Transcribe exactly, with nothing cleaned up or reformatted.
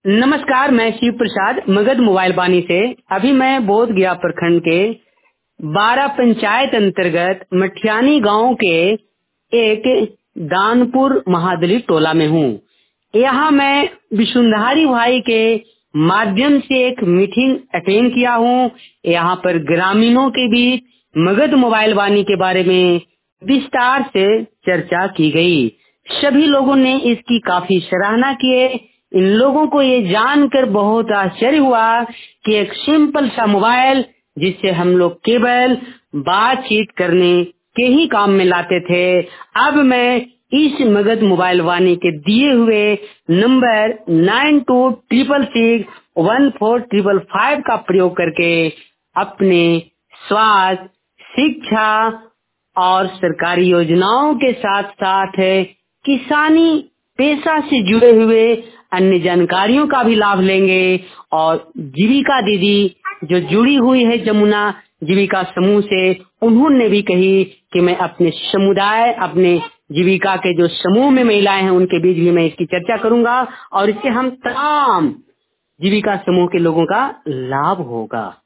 नमस्कार, मैं शिव प्रसाद मगध मोबाइल बानी से। अभी मैं बोध गया प्रखंड के बारह पंचायत अंतर्गत मठियानी गांव के एक दानपुर महादलित टोला में हूँ। यहाँ मैं विशुंधारी भाई के माध्यम से एक मीटिंग अटेंड किया हूँ। यहाँ पर ग्रामीणों के बीच मगध मोबाइल वाणी के बारे में विस्तार से चर्चा की गई। सभी लोगों ने इसकी काफी सराहना की है। इन लोगों को ये जानकर बहुत आश्चर्य हुआ कि एक सिंपल सा मोबाइल जिससे हम लोग केवल बातचीत करने के ही काम में लाते थे, अब मैं इस मगध मोबाइल वाणी के दिए हुए number nine two triple six one four triple five का प्रयोग करके अपने स्वास्थ्य, शिक्षा और सरकारी योजनाओं के साथ साथ किसानी पेशा से जुड़े हुए अन्य जानकारियों का भी लाभ लेंगे। और जीविका दीदी जो जुड़ी हुई है जमुना जीविका समूह से, उन्होंने भी कही कि मैं अपने समुदाय, अपने जीविका के जो समूह में महिलाएं हैं उनके बीच भी मैं इसकी चर्चा करूंगा और इससे हम तमाम जीविका समूह के लोगों का लाभ होगा।